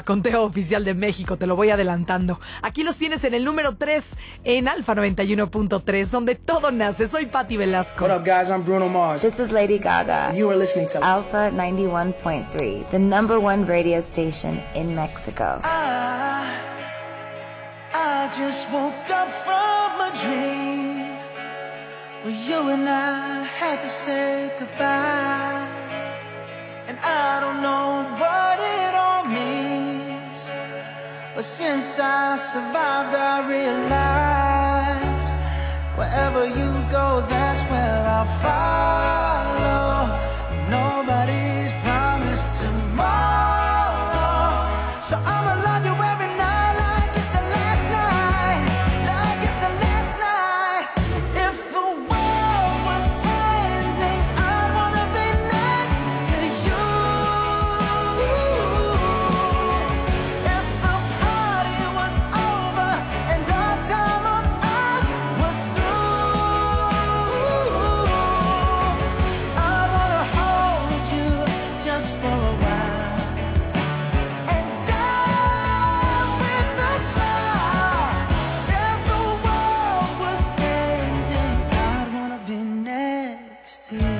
Conteo oficial de México, te lo voy adelantando. Aquí los tienes en el número 3 en Alfa 91.3, donde todo nace. Soy Patti Velasco. What up, guys? I'm Bruno Mars. This is Lady Gaga. You are listening to Alpha 91.3, the #1 radio station in Mexico. I just woke up from a dream where you and I had to say goodbye. And I don't know what it all means, but since I survived, I realized wherever you go, that's where I'll follow. Nobody's promised tomorrow, so I'ma love you every night like it's the last night, like it's the last night. If the world was ending, I wanna be next to you. If the party was over and our time on earth was through, I wanna hold you just for a while and dance with the stars. If the world was ending, I'd wanna be next to you.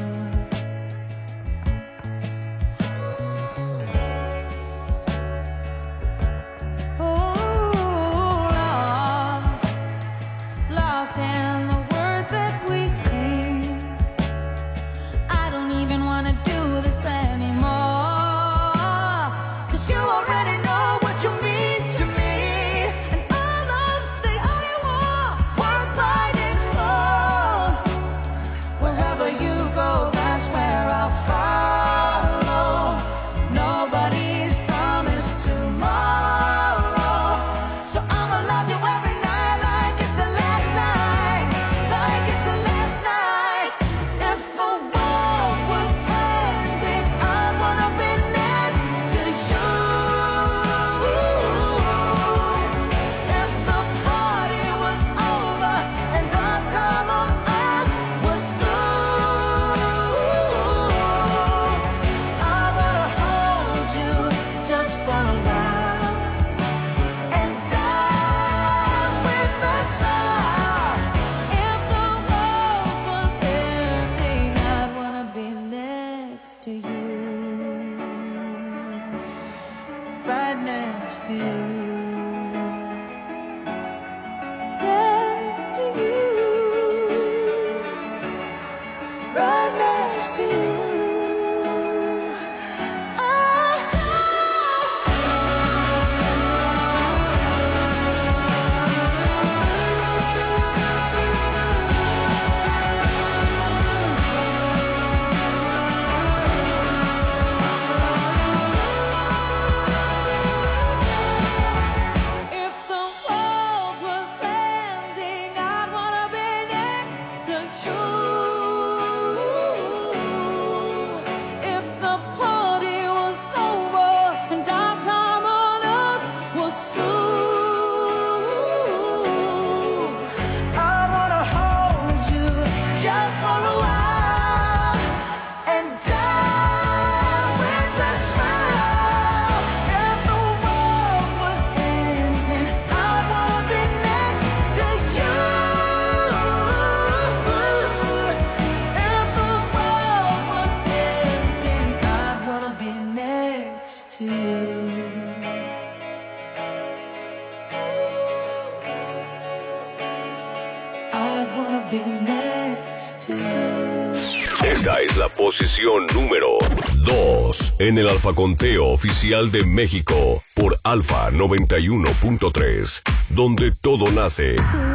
Lost in the words that we sing. I don't even wanna do this anymore, 'cause you already know what you mean to me. And all of the I want worth fighting for. Wherever you go, that's where I'll follow. Nobody's promised tomorrow, so I'ma love you every night like it's the last night, like it's the last night. If the world was ending, I wanna be next to you. If the party was over and our time on earth was through, I wanna hold you just for a while and dance with the stars. If the world was ending, I'd wanna be next to you, right next to you, next to you, right next to you. If the world was ending, I'd wanna be next to you. If the party was over and our time on earth was through, I wanna hold you just for a while and dance with the stars. If the world was ending, I wanna be next to you. If the world was ending, I wanna be next to you. I wanna be next to you. Esta es la posición número 2 en el alfaconteo oficial de México por Alfa 91.3, donde todo nace.